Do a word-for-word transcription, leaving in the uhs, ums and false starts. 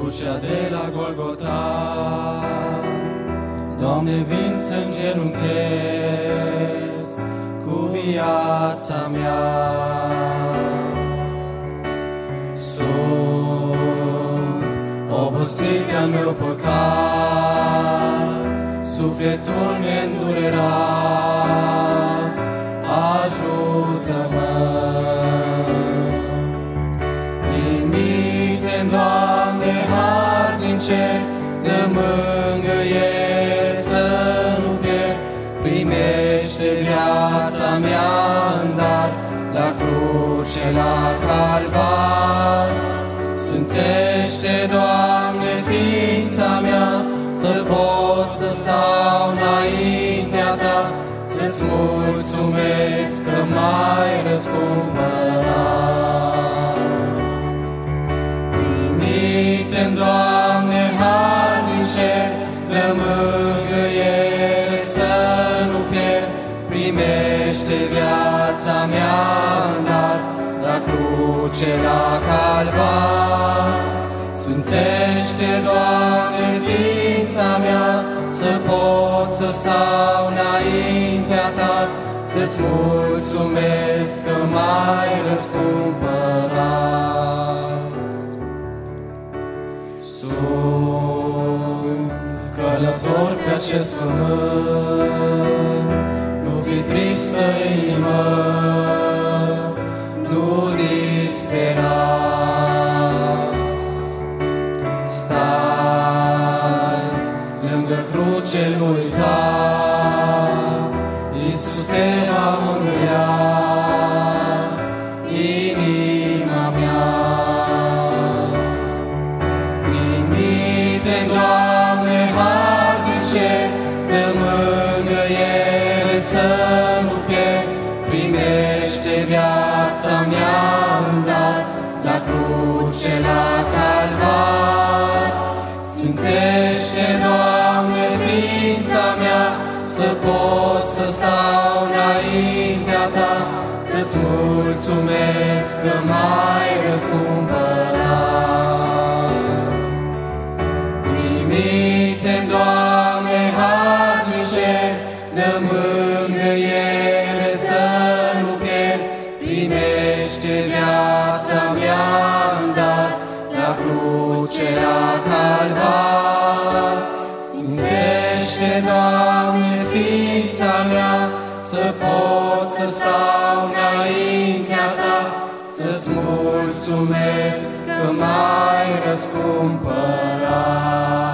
crucea de la Golgota. Doamne, vin să îngenunchez cu viața mea. Sunt obosit de-al meu păcat, sufletul mi-îndurerat, ajută-mă. Trimite-mi, Doamne, har din cer, de mângâieri să nu pierd. Primește viața mea în dar, la cruce, la calvar. Sfințește, Doamne, ființa mea, să pot să stau înaintea Ta, să-ți mulțumesc că m-ai răscumpărat. Trimite-mi, Doamne, har din cer, de mângâiere să nu pierd. Primește viața mea în dar, la cruce, la calvar. Sfințește, Doamne, ființa mea, să pot să stau înaintea Ta, să-ți mulțumesc că m-ai răscumpărat. Sunt călător pe acest pământ, nu fi tristă inimă, nu dispera. Stai lângă cruce, nu uita, Iisus te va mângâia, inima mea. Trimite-mi, Doamne, har din cer, de mângâiere să nu pierd. Primește viața mea în dar, la cruce, la calvar. Sfințește, Doamne, ființa mea, să pot să stau înaintea Ta, să-ți mulțumesc că m-ai răscumpărat. Trimite-mi, Doamne, har din cer, de mângâiere să nu pierd. Primește viața mea în dar, la cruce, la calvar. Sfințește, Doamne, ființa mea, să pot să stau înaintea Ta, să-ți mulțumesc că m-ai răscumpărat.